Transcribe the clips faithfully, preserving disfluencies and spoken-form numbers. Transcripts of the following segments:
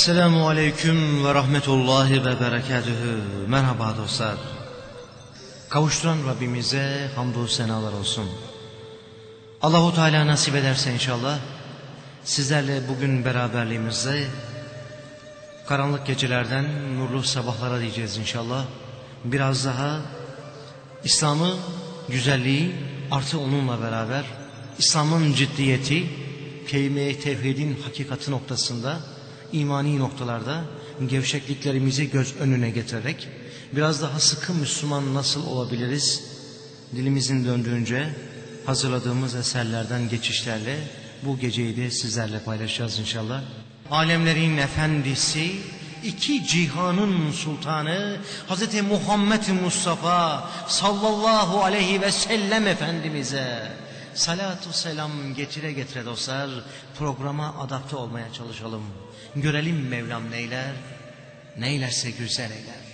Esselamu Aleyküm ve Rahmetullahi ve Berekatühü. Merhaba dostlar. Kavuşturan Rabbimize hamdü senalar olsun. Allahu Teala nasip ederse inşallah sizlerle bugün beraberliğimizde karanlık gecelerden nurlu sabahlara diyeceğiz inşallah. Biraz daha İslam'ı, güzelliği artı onunla beraber İslam'ın ciddiyeti, kelime-i tevhidin hakikati noktasında, imani noktalarda gevşekliklerimizi göz önüne getirerek biraz daha sıkı Müslüman nasıl olabiliriz? Dilimizin döndüğünce hazırladığımız eserlerden geçişlerle bu geceyi de sizlerle paylaşacağız inşallah. Alemlerin efendisi, iki cihanın sultanı Hazreti Muhammed Mustafa sallallahu aleyhi ve sellem Efendimiz'e salatu selam getire getire dostlar, programa adapte olmaya çalışalım. Görelim Mevlam neyler, neylerse güzel eyler.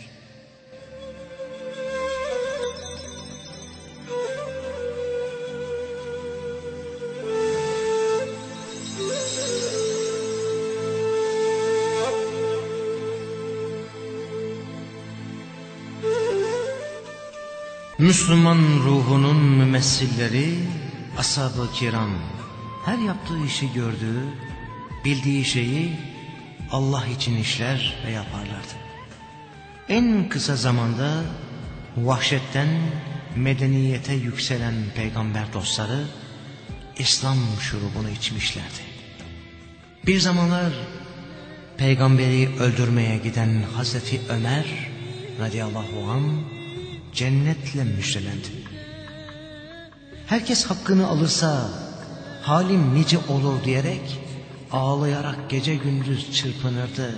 Müslüman ruhunun mümessilleri ashab-ı kiram, her yaptığı işi gördüğü, bildiği şeyi Allah için işler ve yaparlardı. En kısa zamanda vahşetten medeniyete yükselen peygamber dostları İslam şurubunu içmişlerdi. Bir zamanlar peygamberi öldürmeye giden Hazreti Ömer radıyallahu anh cennetle müjdelendi. Herkes hakkını alırsa halim nice olur diyerek ağlayarak gece gündüz çırpınırdı.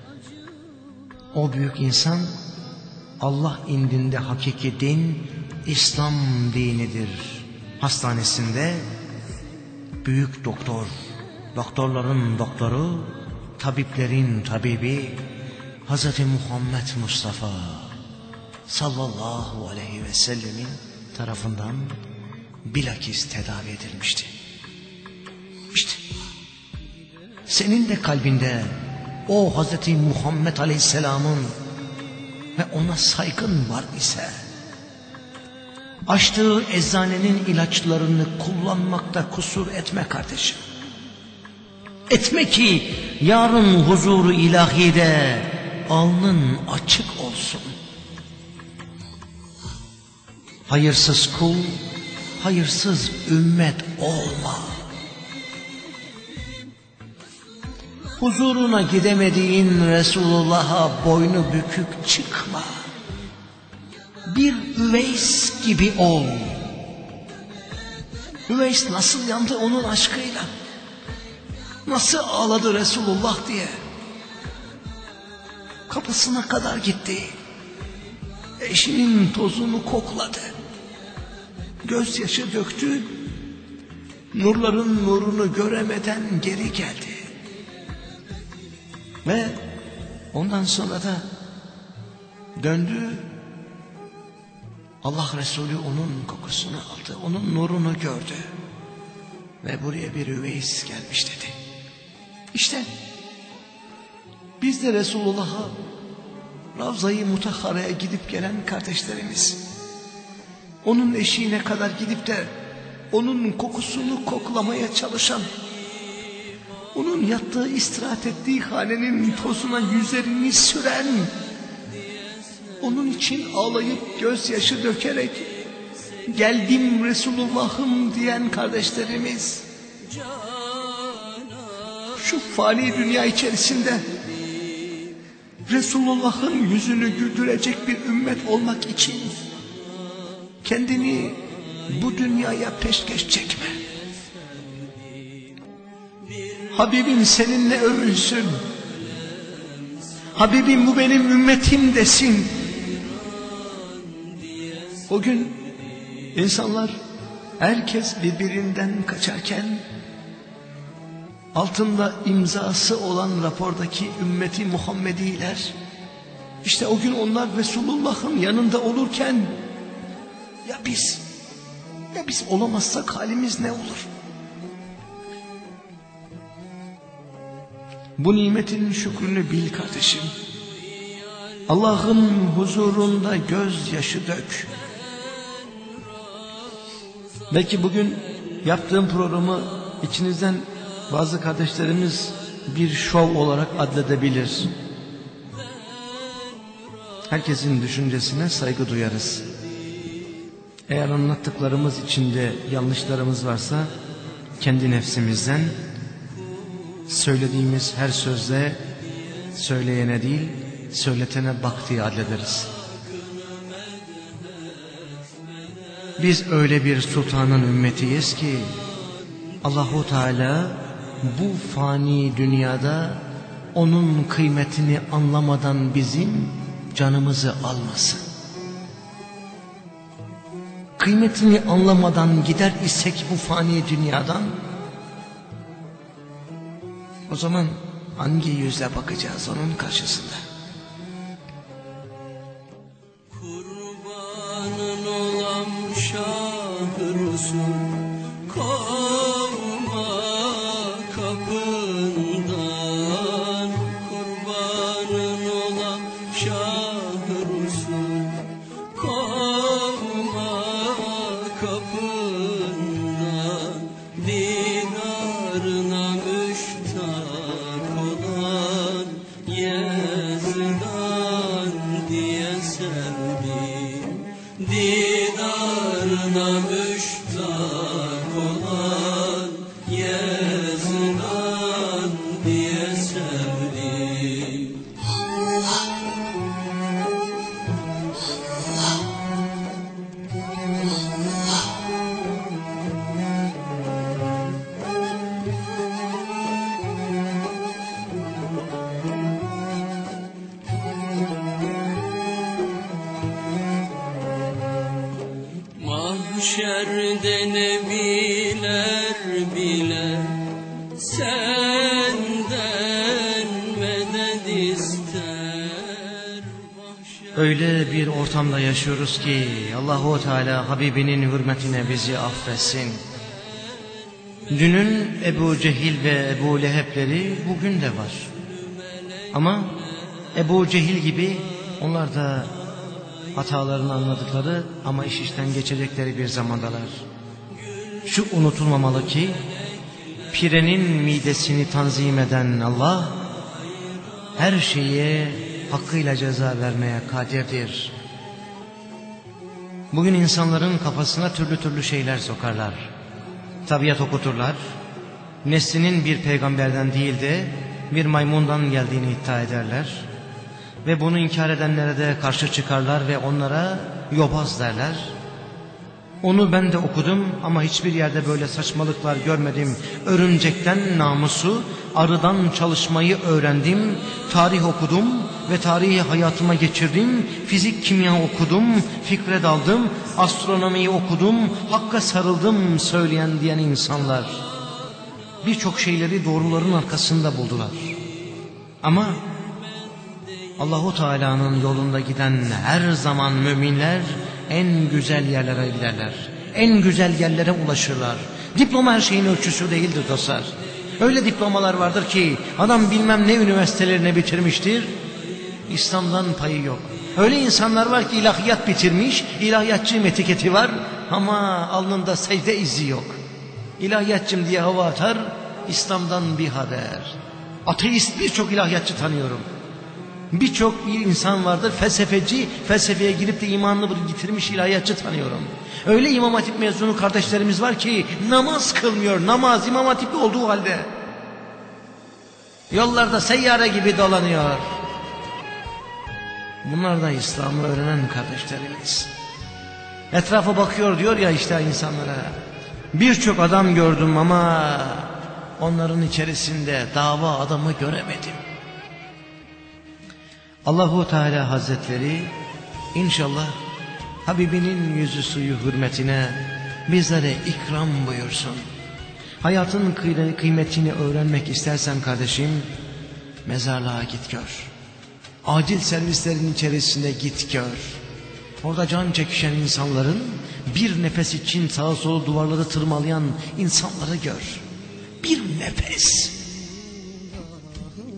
O büyük insan Allah indinde hakiki din İslam dinidir hastanesinde büyük doktor, doktorların doktoru, tabiplerin tabibi Hazreti Muhammed Mustafa sallallahu aleyhi ve sellemin tarafından bilakis tedavi edilmişti. İşte senin de kalbinde o Hazreti Muhammed Aleyhisselam'ın ve ona saygın var ise açtığı eczanenin ilaçlarını kullanmakta kusur etme kardeşim. Etme ki yarın huzuru ilahide alnın açık olsun. Hayırsız kul, hayırsız ümmet olma. Huzuruna gidemediğin Resulullah'a boynu bükük çıkma. Bir Üveys gibi ol. Üveys nasıl yandı onun aşkıyla? Nasıl ağladı Resulullah diye? Kapısına kadar gitti. Eşinin tozunu kokladı. Gözyaşı döktü. Nurların nurunu göremeden geri geldi. Ve ondan sonra da döndü. Allah Resulü onun kokusunu aldı. Onun nurunu gördü. Ve buraya bir Üveys gelmiş dedi. İşte biz de Resulullah'a Ravza-i Mutahhara'ya gidip gelen kardeşlerimiz, onun eşiğine kadar gidip de onun kokusunu koklamaya çalışan, onun yattığı, istirahat ettiği hanenin tozuna yüzlerini süren, onun için ağlayıp gözyaşı dökerek geldim Resulullah'ım diyen kardeşlerimiz, şu fani dünya içerisinde Resulullah'ın yüzünü güldürecek bir ümmet olmak için kendini bu dünyaya peşkeş çekme. Habibim seninle övünsün. Habibim bu benim ümmetim desin. O gün insanlar herkes birbirinden kaçarken altında imzası olan rapordaki ümmeti Muhammediler, işte o gün onlar Resulullah'ın yanında olurken ya biz ya biz olamazsak halimiz ne olur? Bu nimetin şükrünü bil kardeşim. Allah'ın huzurunda gözyaşı dök. Belki bugün yaptığım programı içinizden bazı kardeşlerimiz bir şov olarak adledebilir. Herkesin düşüncesine saygı duyarız. Eğer anlattıklarımız içinde yanlışlarımız varsa kendi nefsimizden, söylediğimiz her sözle söyleyene değil söyletene bak diye adlederiz. Biz öyle bir sultanın ümmetiyiz ki Allahu Teala bu fani dünyada onun kıymetini anlamadan bizim canımızı almasın. Kıymetini anlamadan gider isek bu fani dünyadan, o zaman hangi yüzle bakacağız onun karşısında? Kurbanın olam Şah-ı Resul, kovma kapından. Kurbanın olam Şah-ı Resul, kovma kapından. Dinarına müştak olan Yazdan diye sevdim. Dinarına müştak olan Yazdan diye sevdim. Mahşerde nebiler bile senden medet ister. Öyle bir ortamda yaşıyoruz ki Allahu Teala Habibinin hürmetine bizi affetsin. Dünün Ebu Cehil ve Ebu Leheb'leri bugün de var. Ama Ebu Cehil gibi onlar da hatalarını anladıkları ama iş işten geçecekleri bir zamandalar. Şu unutulmamalı ki pirenin midesini tanzim eden Allah her şeye hakkıyla ceza vermeye kadirdir. Bugün insanların kafasına türlü türlü şeyler sokarlar. Tabiat okuturlar. Neslinin bir peygamberden değil de bir maymundan geldiğini iddia ederler. Ve bunu inkar edenlere de karşı çıkarlar ve onlara yobaz derler. Onu ben de okudum ama hiçbir yerde böyle saçmalıklar görmedim. Örümcekten namusu, arıdan çalışmayı öğrendim. Tarih okudum ve tarihi hayatıma geçirdim. Fizik, kimya okudum, fikre daldım. Astronomiyi okudum, hakka sarıldım söyleyen diyen insanlar birçok şeyleri doğruların arkasında buldular. Ama Allahu Teala'nın yolunda giden her zaman müminler en güzel yerlere giderler. En güzel yerlere ulaşırlar. Diploma her şeyin ölçüsü değildir dostlar. Öyle diplomalar vardır ki adam bilmem ne üniversitelerine bitirmiştir, İslam'dan payı yok. Öyle insanlar var ki ilahiyat bitirmiş, ilahiyatçı etiketi var ama alnında secde izi yok. İlahiyatçım diye hava atar, İslam'dan bir haber. Ateist birçok ilahiyatçı tanıyorum. Birçok insan vardır felsefeci, felsefeye girip de imanını yitirmiş ilahiyatçı tanıyorum. Öyle İmam Hatip mezunu kardeşlerimiz var ki namaz kılmıyor, namaz İmam Hatip'li olduğu halde. Yollarda seyyare gibi dolanıyor. Bunlar da İslam'ı öğrenen kardeşlerimiz. Etrafa bakıyor diyor ya işte insanlara. Birçok adam gördüm ama onların içerisinde dava adamı göremedim. Allahu Teala Hazretleri inşallah Habibinin yüzü suyu hürmetine bizlere ikram buyursun. Hayatın kıymetini öğrenmek istersen kardeşim, mezarlığa git gör. Acil servislerin içerisinde git gör. Orada can çekişen insanların, bir nefes için sağa sola duvarları tırmalayan insanları gör. Bir nefes.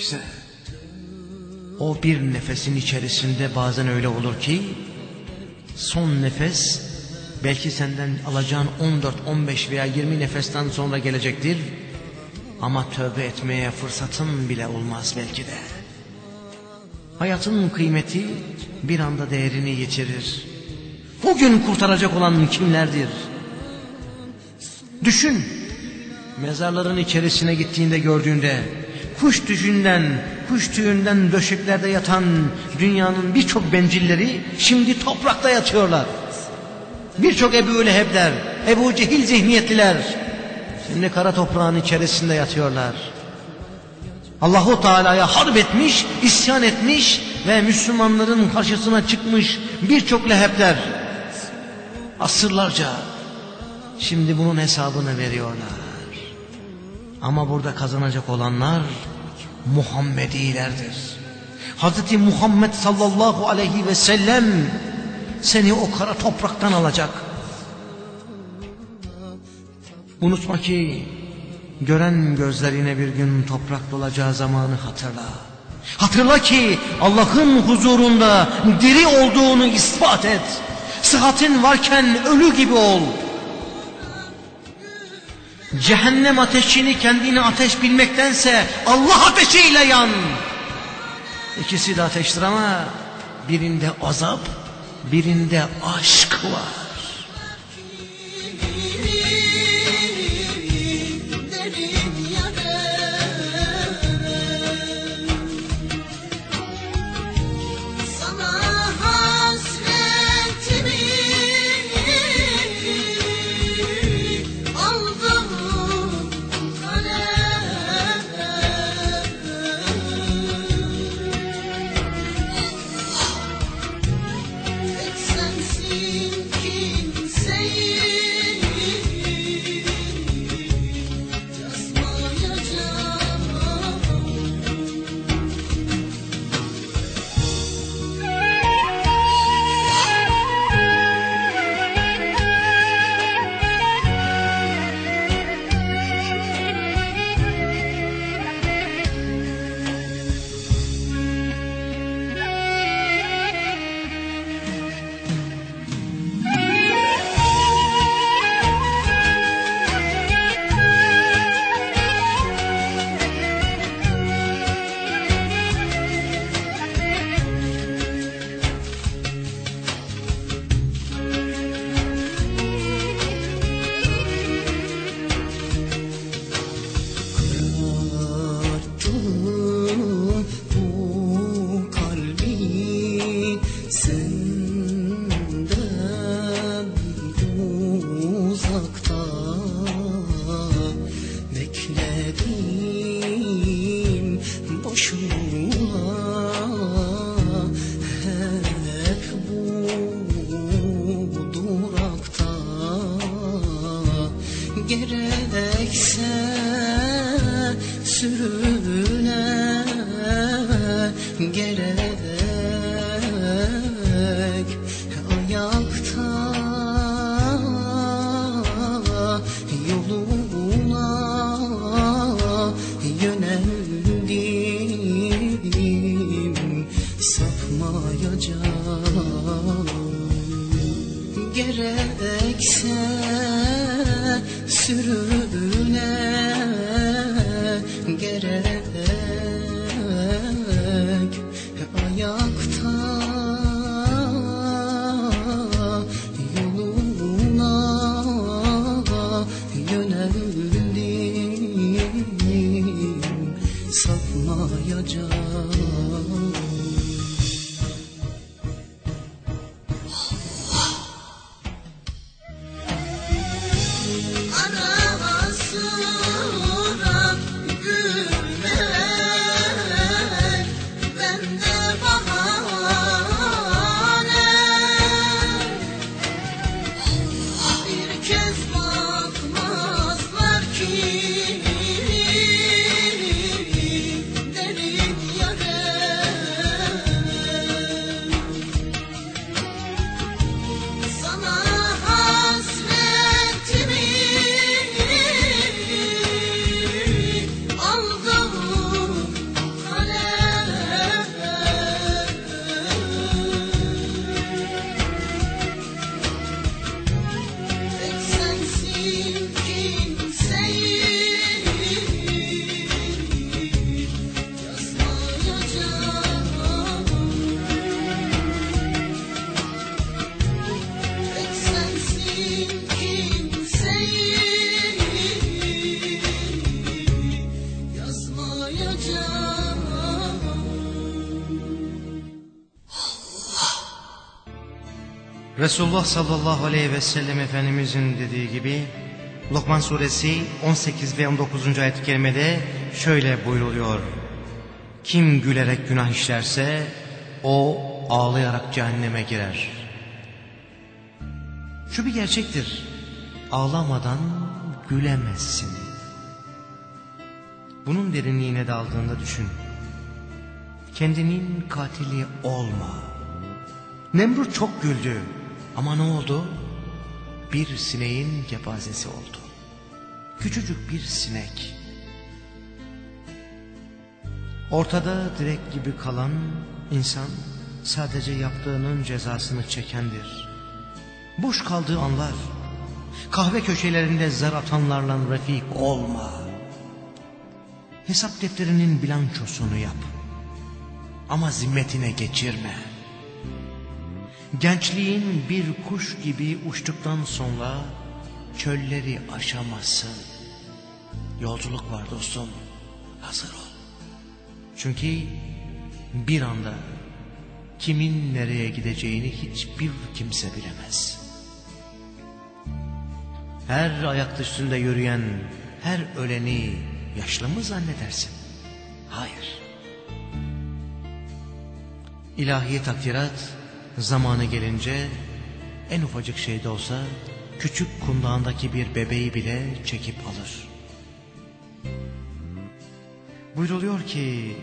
İşte o bir nefesin içerisinde bazen öyle olur ki son nefes belki senden alacağın on dört, on beş veya yirmi nefesten sonra gelecektir. Ama tövbe etmeye fırsatın bile olmaz belki de. Hayatın kıymeti bir anda değerini yitirir. Bugün kurtaracak olan kimlerdir? Düşün, mezarların içerisine gittiğinde gördüğünde, kuş tüyünden, kuş tüyünden döşeklerde yatan dünyanın birçok bencilleri şimdi toprakta yatıyorlar. Birçok Ebu Leheb'ler, Ebu Cehil zihniyetliler şimdi kara toprağın içerisinde yatıyorlar. Allahu Teala'ya harp etmiş, isyan etmiş ve Müslümanların karşısına çıkmış birçok Leheb'ler asırlarca şimdi bunun hesabını veriyorlar. Ama burada kazanacak olanlar Muhammedilerdir. Hazreti Muhammed sallallahu aleyhi ve sellem seni o kara topraktan alacak. Unutma ki gören gözlerine bir gün toprak dolacağı zamanı hatırla. Hatırla ki Allah'ın huzurunda diri olduğunu ispat et. Sıhhatin varken ölü gibi ol. Cehennem ateşini kendini ateş bilmektense Allah ateşiyle yan. İkisi de ateştir ama birinde azap, birinde aşk var. Gerekse sürüne gerek ayakta yoluna yöneldim, sapmayacağım. Gerekse sürüne gerek ayakta yoluna yöneldim, sapmayacağım. Aramasın Resulullah sallallahu aleyhi ve sellem Efendimizin dediği gibi Lokman suresi on sekiz ve on dokuzuncu ayet-i kerimede şöyle buyruluyor: kim gülerek günah işlerse o ağlayarak cehenneme girer. Şu bir gerçektir, ağlamadan gülemezsin. Bunun derinliğine daldığında düşün. Kendinin katili olma. Nemrut çok güldü ama ne oldu? Bir sineğin kepazesi oldu. Küçücük bir sinek. Ortada direk gibi kalan insan sadece yaptığının cezasını çekendir. Boş kaldığı anlar, kahve köşelerinde zar atanlarla refik olma. Hesap defterinin bilançosunu yap ama zimmetine geçirme. Gençliğin bir kuş gibi uçtuktan sonra çölleri aşamazsın. Yolculuk var dostum, hazır ol. Çünkü bir anda kimin nereye gideceğini hiçbir kimse bilemez. Her ayak üstünde yürüyen her öleni yaşlı mı zannedersin? Hayır. İlahi takdirat zamanı gelince en ufacık şey de olsa küçük kundağındaki bir bebeği bile çekip alır. Buyruluyor ki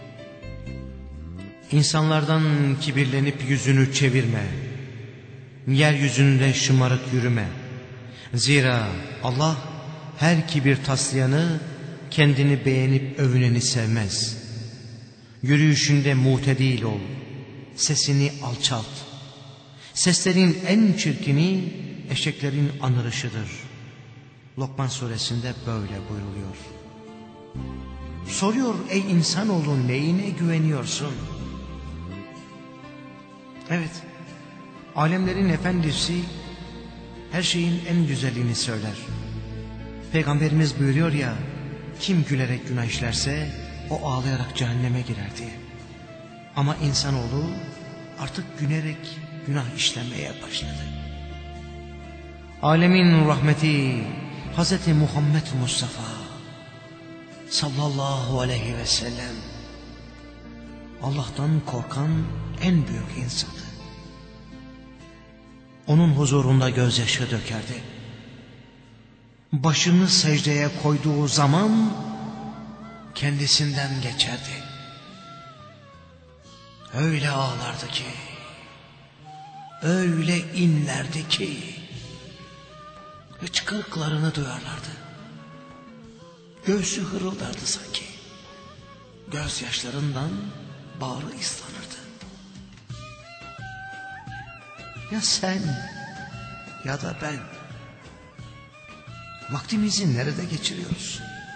insanlardan kibirlenip yüzünü çevirme. Yeryüzünde şımarık yürüme. Zira Allah her kibir taslayanı, kendini beğenip övüneni sevmez. Yürüyüşünde mutedil ol. Sesini alçalt. Seslerin en çirkini eşeklerin anırışıdır. Lokman suresinde böyle buyruluyor. Soruyor, ey insanoğlu, neyine güveniyorsun? Evet, alemlerin efendisi her şeyin en güzelliğini söyler. Peygamberimiz buyuruyor ya, kim gülerek günah işlerse o ağlayarak cehenneme girer diye. Ama insanoğlu artık gülerek günah işlemeye başladı. Alemin rahmeti Hazreti Muhammed Mustafa sallallahu aleyhi ve sellem Allah'tan korkan en büyük insandı. Onun huzurunda gözyaşı dökerdi. Başını secdeye koyduğu zaman kendisinden geçerdi. Öyle ağlardı ki, öyle inlerdi ki hıçkırıklarını duyarlardı. Göğsü hırıldardı sanki. Gözyaşlarından bağrı ıslanırdı. Ya sen ya da ben vaktimizi nerede geçiriyoruz?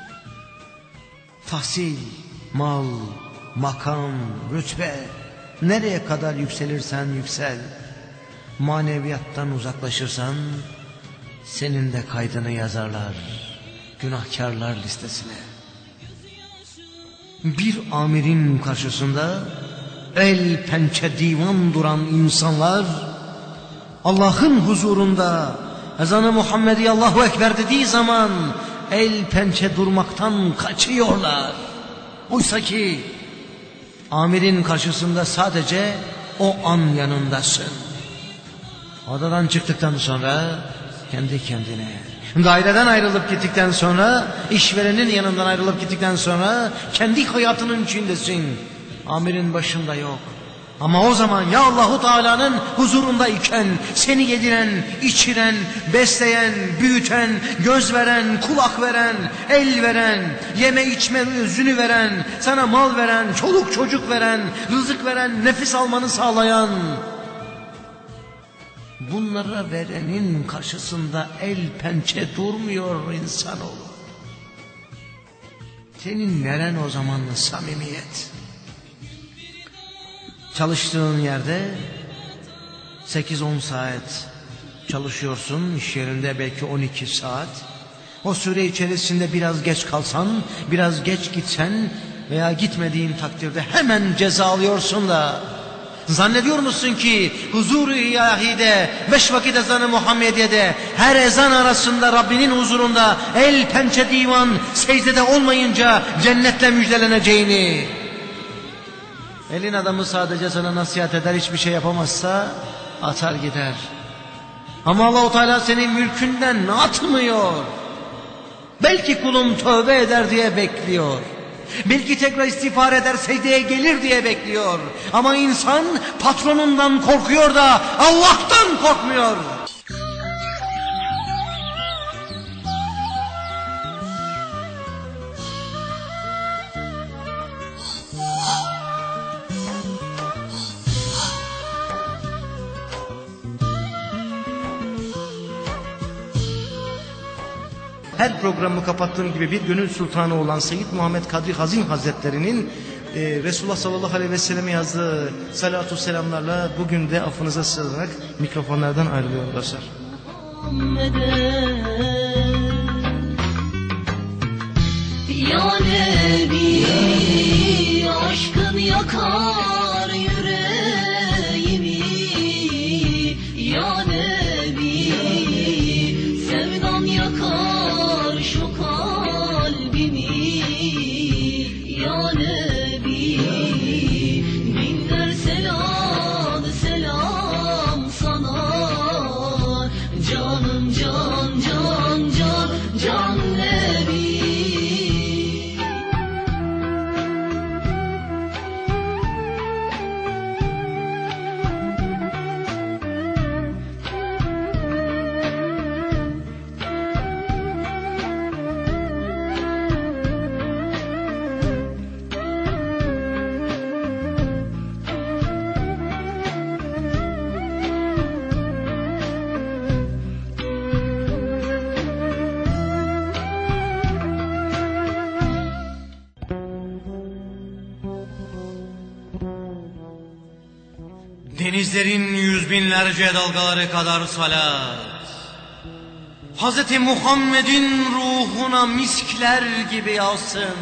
Tahsil, mal, makam, rütbe, nereye kadar yükselirsen yüksel, maneviyattan uzaklaşırsan senin de kaydını yazarlar günahkarlar listesine. Bir amirin karşısında el pençe divan duran insanlar Allah'ın huzurunda ezanı Muhammedi Allahu Ekber dediği zaman el pençe durmaktan kaçıyorlar. Oysa ki amirin karşısında sadece o an yanındasın. Odadan çıktıktan sonra kendi kendine, daireden ayrılıp gittikten sonra, işverenin yanından ayrılıp gittikten sonra kendi hayatının içindesin. Amirin başında yok. Ama o zaman ya Allahu Teala'nın huzurundayken seni yediren, içiren, besleyen, büyüten, göz veren, kulak veren, el veren, yeme içme özünü veren, sana mal veren, çoluk çocuk veren, rızık veren, nefes almanı sağlayan, bunlara verenin karşısında el pençe durmuyor insanoğlu. Senin neren o zaman samimiyet? Çalıştığın yerde sekiz on saat çalışıyorsun, iş yerinde belki on iki saat. O süre içerisinde biraz geç kalsan, biraz geç gitsen veya gitmediğin takdirde hemen ceza alıyorsun da Zannediyor musun ki huzur-u ilahide, beş vakit ezanı Muhammediye'de, her ezan arasında Rabbinin huzurunda el pençe divan secdede olmayınca cennetle müjdeleneceğini? Elin adamı sadece sana nasihat eder, hiçbir şey yapamazsa atar gider. Ama Allah-u Teala senin mülkünden atmıyor. Belki kulum tövbe eder diye bekliyor. Belki tekrar istiğfar eder, secdeye gelir diye bekliyor. Ama insan patronundan korkuyor da Allah'tan korkmuyor. Her programı kapattığım gibi bir gönül sultanı olan Seyyid Muhammed Kadri Hazin Hazretleri'nin e, Resulullah sallallahu aleyhi ve selleme yazdığı salatu selamlarla bugün de affınıza sığınarak mikrofonlardan ayrılıyorum dostlar. Ya Nebi, aşkın yakar yüreğimi. Ya Nebi, sevdan yakar şu kalbimi. Ya Nebi, binler selam selam sana. Canım can can can can Nebi. Denizlerin yüz binlerce dalgaları kadar salat, Hazreti Muhammed'in ruhuna miskler gibi yağsın.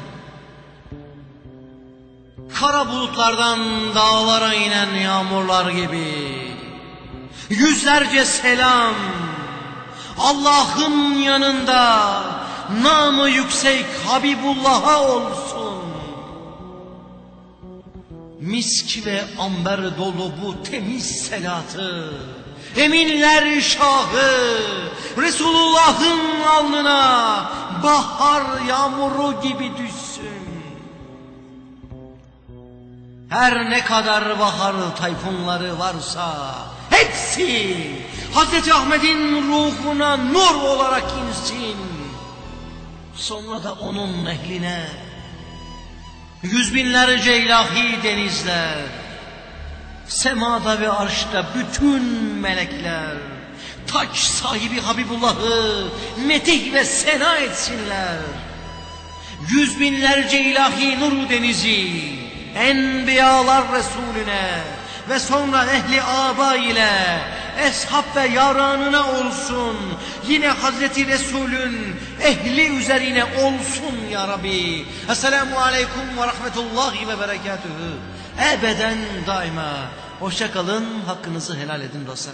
Kara bulutlardan dağlara inen yağmurlar gibi yüzlerce selam Allah'ın yanında namı yüksek Habibullah'a olsun. Misk ve amber dolu bu temiz selatı eminler şahı Resulullah'ın alnına bahar yağmuru gibi düşsün. Her ne kadar bahar tayfunları varsa hepsi Hazreti Ahmet'in ruhuna nur olarak insin. Sonra da onun ehline yüz binlerce ilahi denizler, semada ve arşta bütün melekler, taç sahibi Habibullah'ı metih ve sena etsinler. Yüz binlerce ilahi nur denizi, Enbiyalar Resulüne ve sonra ehli aba ile eshab ve yaranına olsun. Yine Hazreti Resulün ehli üzerine olsun ya Rabbi. Esselamu aleyküm ve rahmetullahi ve berekatühü. Ebeden daima. Hoşça kalın, hakkınızı helal edin dostlar.